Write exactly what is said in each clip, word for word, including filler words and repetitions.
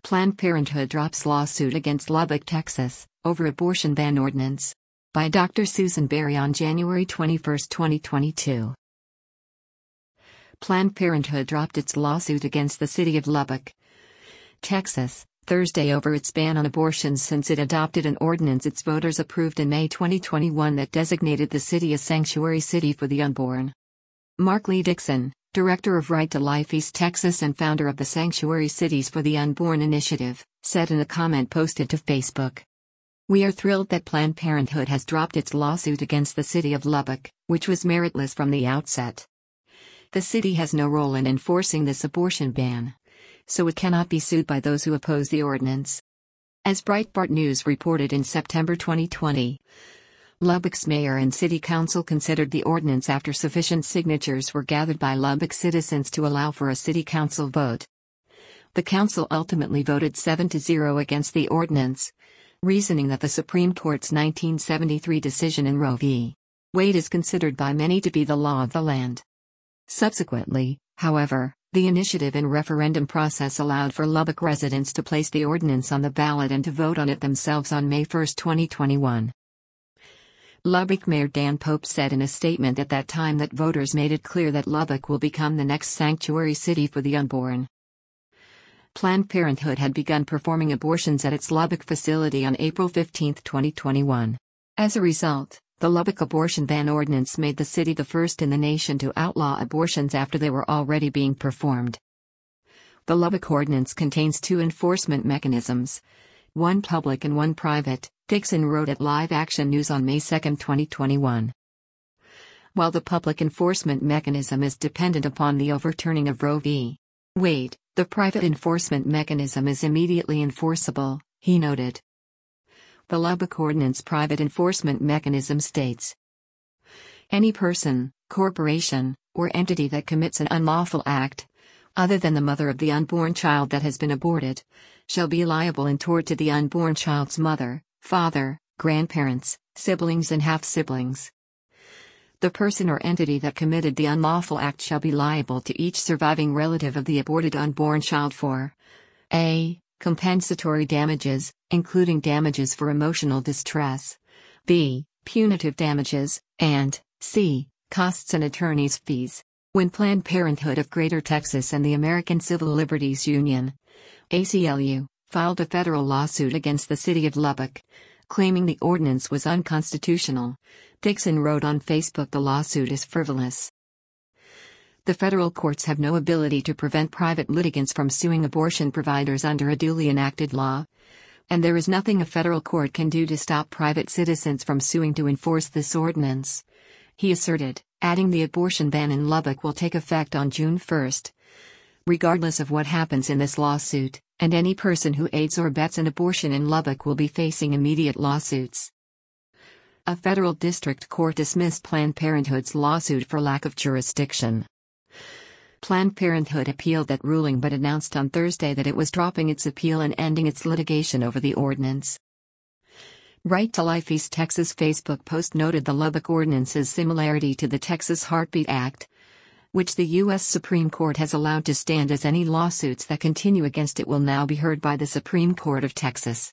Planned Parenthood drops lawsuit against Lubbock, Texas, over abortion ban ordinance. By Doctor Susan Berry on January twenty-first, twenty twenty-two. Planned Parenthood dropped its lawsuit against the city of Lubbock, Texas, Thursday over its ban on abortions since it adopted an ordinance its voters approved in May twenty twenty-one that designated the city a sanctuary city for the unborn. Mark Lee Dixon, director of Right to Life East Texas and founder of the Sanctuary Cities for the Unborn initiative, said in a comment posted to Facebook. "We are thrilled that Planned Parenthood has dropped its lawsuit against the city of Lubbock, which was meritless from the outset. The city has no role in enforcing this abortion ban, so it cannot be sued by those who oppose the ordinance." As Breitbart News reported in September twenty twenty, Lubbock's mayor and city council considered the ordinance after sufficient signatures were gathered by Lubbock citizens to allow for a city council vote. The council ultimately voted seven to zero against the ordinance, reasoning that the Supreme Court's nineteen seventy-three decision in Roe v. Wade is considered by many to be the law of the land. Subsequently, however, the initiative and referendum process allowed for Lubbock residents to place the ordinance on the ballot and to vote on it themselves on May first, twenty twenty-one. Lubbock Mayor Dan Pope said in a statement at that time that voters made it clear that Lubbock will become the next sanctuary city for the unborn. Planned Parenthood had begun performing abortions at its Lubbock facility on April fifteenth, twenty twenty-one. As a result, the Lubbock abortion ban ordinance made the city the first in the nation to outlaw abortions after they were already being performed. The Lubbock ordinance contains two enforcement mechanisms, one public and one private, Dixon wrote at Live Action News on May second, twenty twenty-one. While the public enforcement mechanism is dependent upon the overturning of Roe v. Wade, the private enforcement mechanism is immediately enforceable, he noted. The Lubbock Ordinance private enforcement mechanism states, "Any person, corporation, or entity that commits an unlawful act, other than the mother of the unborn child that has been aborted, shall be liable in tort to the unborn child's mother, father, grandparents, siblings and half-siblings. The person or entity that committed the unlawful act shall be liable to each surviving relative of the aborted unborn child for a. compensatory damages, including damages for emotional distress, b. punitive damages, and c. costs and attorney's fees." When Planned Parenthood of Greater Texas and the American Civil Liberties Union, A C L U, filed a federal lawsuit against the city of Lubbock, claiming the ordinance was unconstitutional, Dixon wrote on Facebook the lawsuit is frivolous. The federal courts have no ability to prevent private litigants from suing abortion providers under a duly enacted law, and there is nothing a federal court can do to stop private citizens from suing to enforce this ordinance, he asserted, adding the abortion ban in Lubbock will take effect on June first. Regardless of what happens in this lawsuit, and any person who aids or abets an abortion in Lubbock will be facing immediate lawsuits. A federal district court dismissed Planned Parenthood's lawsuit for lack of jurisdiction. Planned Parenthood appealed that ruling but announced on Thursday that it was dropping its appeal and ending its litigation over the ordinance. Right to Life East Texas Facebook post noted the Lubbock ordinance's similarity to the Texas Heartbeat Act, which the U S Supreme Court has allowed to stand as any lawsuits that continue against it will now be heard by the Supreme Court of Texas.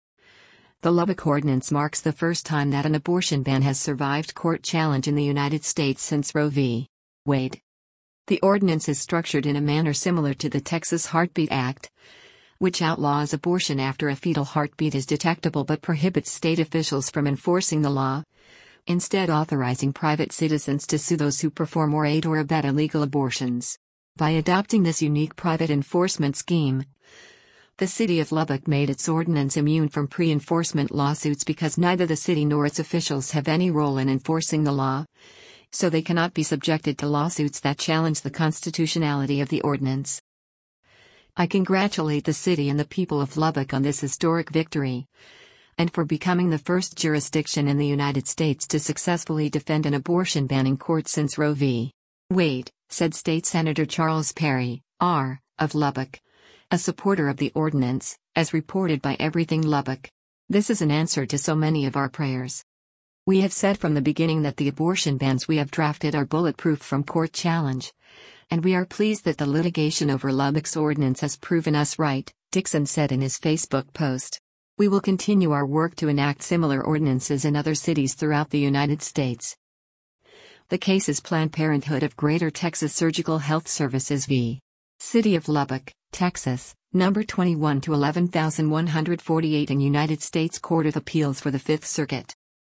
The Lubbock ordinance marks the first time that an abortion ban has survived court challenge in the United States since Roe v. Wade. The ordinance is structured in a manner similar to the Texas Heartbeat Act, which outlaws abortion after a fetal heartbeat is detectable but prohibits state officials from enforcing the law, instead authorizing private citizens to sue those who perform or aid or abet illegal abortions. By adopting this unique private enforcement scheme, the city of Lubbock made its ordinance immune from pre-enforcement lawsuits because neither the city nor its officials have any role in enforcing the law, so they cannot be subjected to lawsuits that challenge the constitutionality of the ordinance. I congratulate the city and the people of Lubbock on this historic victory, and for becoming the first jurisdiction in the United States to successfully defend an abortion ban in court since Roe v. Wade, said State Senator Charles Perry, R., of Lubbock, a supporter of the ordinance, as reported by Everything Lubbock. "This is an answer to so many of our prayers. We have said from the beginning that the abortion bans we have drafted are bulletproof from court challenge. And we are pleased that the litigation over Lubbock's ordinance has proven us right, Dixon said in his Facebook post. We will continue our work to enact similar ordinances in other cities throughout the United States. The case is Planned Parenthood of Greater Texas Surgical Health Services v. City of Lubbock, Texas, number twenty-one to eleven thousand one hundred forty-eight in United States Court of Appeals for the Fifth Circuit.